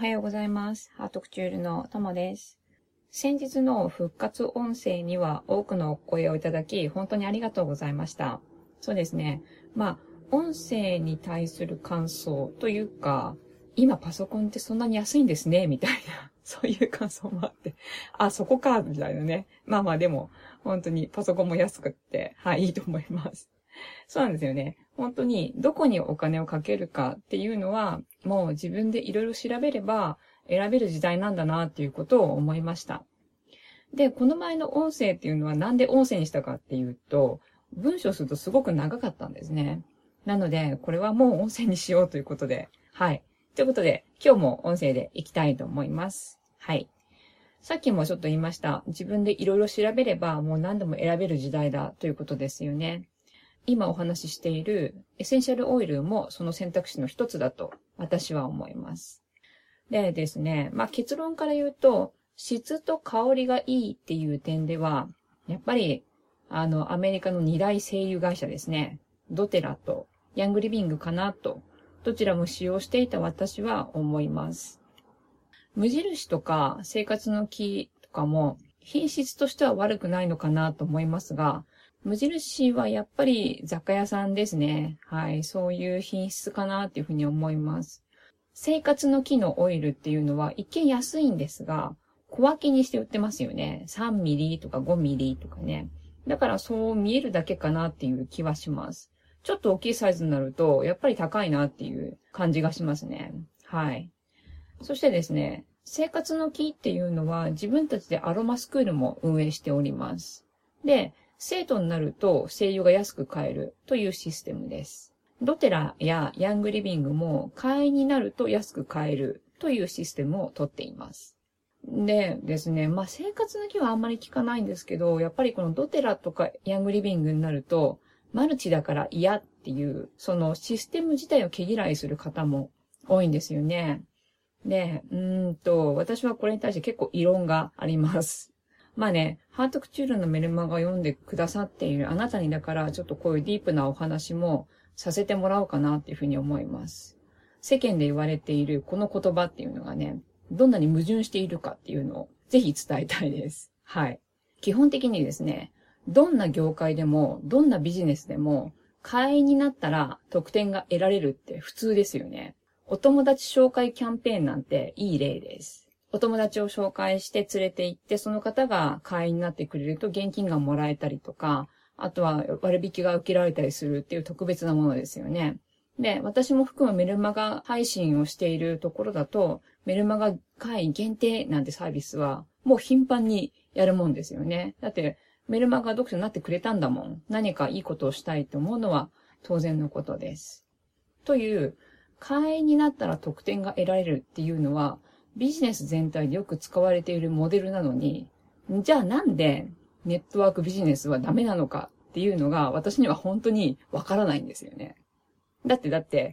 はようございます。ハートクチュールのともです。先日の復活音声には多くのお声をいただき、本当にありがとうございました。そうですね。音声に対する感想というか、今パソコンってそんなに安いんですね、みたいな、そういう感想もあって、そこか、みたいなね。でも、本当にパソコンも安くって、いいと思います。そうなんですよね。本当にどこにお金をかけるかっていうのは、もう自分でいろいろ調べれば選べる時代なんだなっていうことを思いました。で、この前の音声っていうのはなんで音声にしたかっていうと、文章するとすごく長かったんですね。なので、これはもう音声にしようということで、ということで、今日も音声でいきたいと思います。さっきもちょっと言いました。自分でいろいろ調べればもう何でも選べる時代だということですよね。今お話ししているエッセンシャルオイルもその選択肢の一つだと私は思います。でですね、結論から言うと、質と香りがいいっていう点では、やっぱり、アメリカの二大精油会社ですね。ドテラとヤングリビングかなと、どちらも使用していた私は思います。無印とか生活の木とかも品質としては悪くないのかなと思いますが、無印はやっぱり雑貨屋さんですね。そういう品質かなっていうふうに思います。生活の木のオイルっていうのは一見安いんですが、小分けにして売ってますよね。3ミリとか5ミリとかね。だからそう見えるだけかなっていう気はします。ちょっと大きいサイズになると、やっぱり高いなっていう感じがしますね。そしてですね、生活の木っていうのは自分たちでアロマスクールも運営しております。で、生徒になると精油が安く買えるというシステムです。ドテラやヤングリビングも会員になると安く買えるというシステムをとっています。でですね、生活の木はあんまり聞かないんですけど、やっぱりこのドテラとかヤングリビングになると、マルチだから嫌っていう、そのシステム自体を毛嫌いする方も多いんですよね。で、私はこれに対して結構異論があります。ハートクチュールのメルマガを読んでくださっているあなたにだから、ちょっとこういうディープなお話もさせてもらおうかなっていうふうに思います。世間で言われているこの言葉っていうのがね、どんなに矛盾しているかっていうのをぜひ伝えたいです。基本的にですね、どんな業界でも、どんなビジネスでも、会員になったら特典が得られるって普通ですよね。お友達紹介キャンペーンなんていい例です。お友達を紹介して連れて行って、その方が会員になってくれると現金がもらえたりとか、あとは割引が受けられたりするっていう特別なものですよね。で、私も含むメルマガ配信をしているところだと、メルマガ会員限定なんてサービスはもう頻繁にやるもんですよね。だってメルマガ読者になってくれたんだもん。何かいいことをしたいと思うのは当然のことです。という、会員になったら特典が得られるっていうのは、ビジネス全体でよく使われているモデルなのに、じゃあなんでネットワークビジネスはダメなのかっていうのが私には本当にわからないんですよね。だって、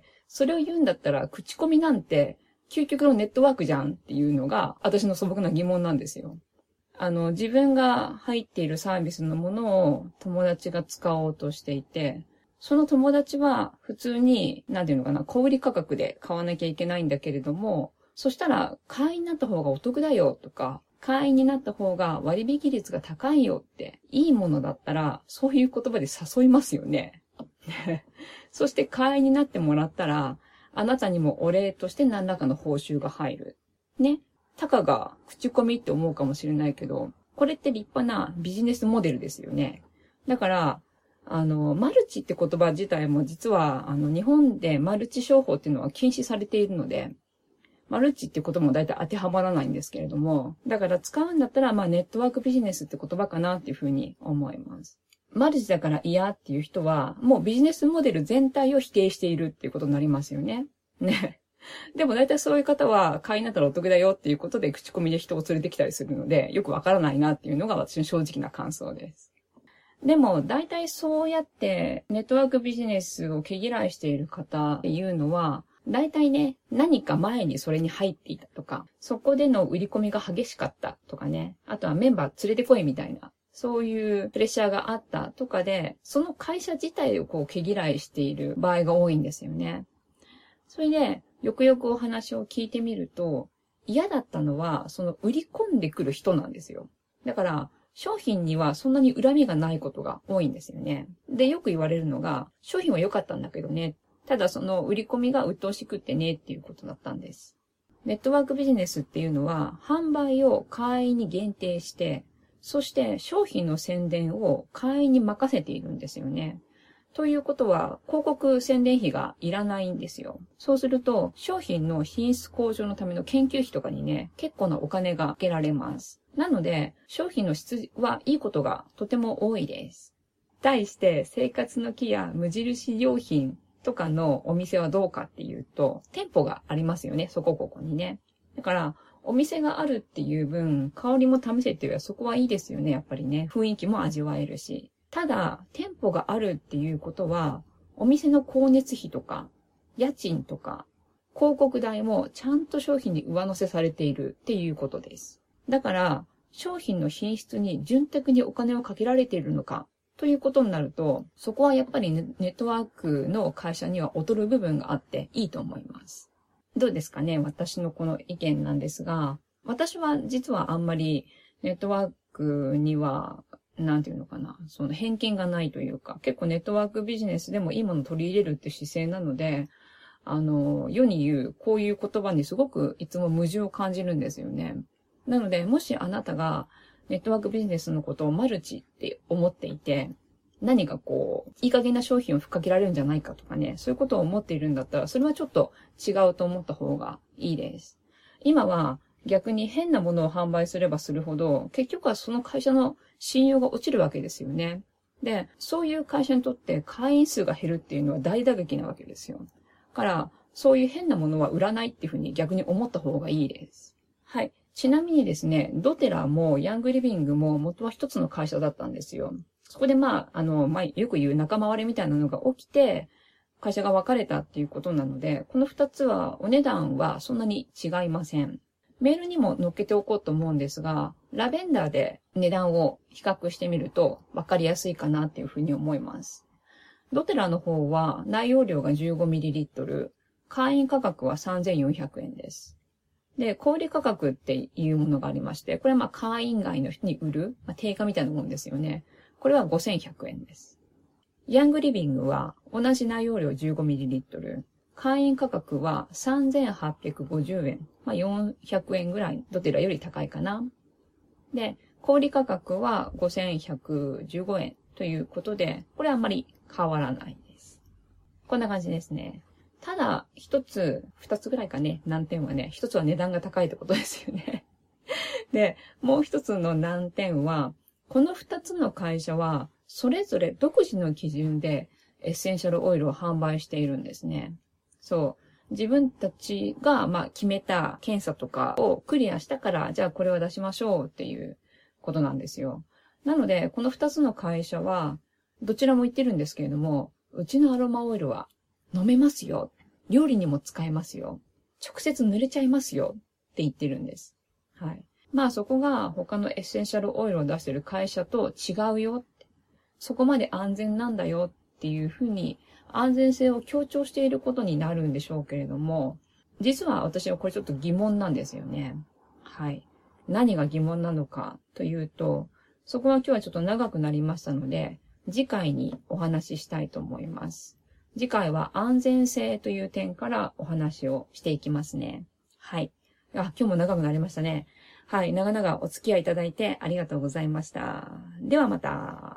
それを言うんだったら口コミなんて究極のネットワークじゃんっていうのが私の素朴な疑問なんですよ。自分が入っているサービスのものを友達が使おうとしていて、その友達は普通に、小売価格で買わなきゃいけないんだけれども、そしたら会員になった方がお得だよとか、会員になった方が割引率が高いよって、いいものだったら、そういう言葉で誘いますよね。そして会員になってもらったら、あなたにもお礼として何らかの報酬が入る。ね。たかが口コミって思うかもしれないけど、これって立派なビジネスモデルですよね。だから、マルチって言葉自体も実は、日本でマルチ商法っていうのは禁止されているので、マルチってことも大体当てはまらないんですけれども、だから使うんだったら、ネットワークビジネスって言葉かなっていうふうに思います。マルチだから嫌っていう人は、もうビジネスモデル全体を否定しているっていうことになりますよね。ね。でも大体そういう方は、会員になったらお得だよっていうことで口コミで人を連れてきたりするので、よくわからないなっていうのが私の正直な感想です。でも、大体そうやってネットワークビジネスを毛嫌いしている方っていうのは、大体ね、何か前にそれに入っていたとか、そこでの売り込みが激しかったとかね、あとはメンバー連れてこいみたいな、そういうプレッシャーがあったとかで、その会社自体を毛嫌いしている場合が多いんですよね。それで、よくよくお話を聞いてみると、 嫌だったのは、その売り込んでくる人なんですよ。だから、商品にはそんなに恨みがないことが多いんですよね。で、よく言われるのが、商品は良かったんだけどね。ただその売り込みが鬱陶しくってねっていうことだったんです。ネットワークビジネスっていうのは、販売を会員に限定して、そして商品の宣伝を会員に任せているんですよね。ということは、広告宣伝費がいらないんですよ。そうすると、商品の品質向上のための研究費とかにね、結構なお金がかけられます。なので、商品の質はいいことがとても多いです。対して、生活の木や無印良品とかのお店はどうかっていうと、店舗がありますよね、そこここにね。だから、お店があるっていう分、香りも試せっていうのはそこはいいですよね、やっぱりね。雰囲気も味わえるし。ただ、店舗があるっていうことは、お店の光熱費とか、家賃とか、広告代もちゃんと商品に上乗せされているっていうことです。だから、商品の品質に潤沢にお金をかけられているのか、ということになると、そこはやっぱりネットワークの会社には劣る部分があっていいと思います。どうですかね、私のこの意見なんですが、私は実はあんまりネットワークにはなんていうのかな、その偏見がないというか、結構ネットワークビジネスでもいいものを取り入れるって姿勢なので、世に言うこういう言葉にすごくいつも矛盾を感じるんですよね。なので、もしあなたがネットワークビジネスのことをマルチって思っていて、何かこう、いい加減な商品をふっかけられるんじゃないかとかね、そういうことを思っているんだったら、それはちょっと違うと思った方がいいです。今は逆に変なものを販売すればするほど、結局はその会社の信用が落ちるわけですよね。で、そういう会社にとって会員数が減るっていうのは大打撃なわけですよ。から、そういう変なものは売らないっていうふうに逆に思った方がいいです。はい。ちなみにですね、ドテラもヤングリビングも元は一つの会社だったんですよ。そこでよく言う仲間割れみたいなのが起きて、会社が分かれたっていうことなので、この二つはお値段はそんなに違いません。メールにも載っけておこうと思うんですが、ラベンダーで値段を比較してみると分かりやすいかなっていうふうに思います。ドテラの方は内容量が 15ml、会員価格は3400円です。で、小売価格っていうものがありまして、これは会員外の人に売る、定価みたいなもんですよね。これは5100円です。ヤングリビングは同じ内容量 15ml、会員価格は3850円。400円ぐらいドテラより高いかな。で、小売価格は5115円ということで、これはあんまり変わらないです。こんな感じですね。ただ、二つぐらいかね、難点はね、一つは値段が高いってことですよね。で、もう一つの難点は、この二つの会社は、それぞれ独自の基準でエッセンシャルオイルを販売しているんですね。そう。自分たちが、決めた検査とかをクリアしたから、じゃあこれを出しましょうっていうことなんですよ。なので、この二つの会社は、どちらも言ってるんですけれども、うちのアロマオイルは飲めますよ。料理にも使えますよ。直接塗れちゃいますよ。って言ってるんです。はい。そこが他のエッセンシャルオイルを出してる会社と違うよって。そこまで安全なんだよっていうふうに安全性を強調していることになるんでしょうけれども、実は私はこれちょっと疑問なんですよね。はい。何が疑問なのかというと、そこは今日はちょっと長くなりましたので、次回にお話ししたいと思います。次回は安全性という点からお話をしていきますね。はい。今日も長くなりましたね。はい。長々お付き合いいただいてありがとうございました。ではまた。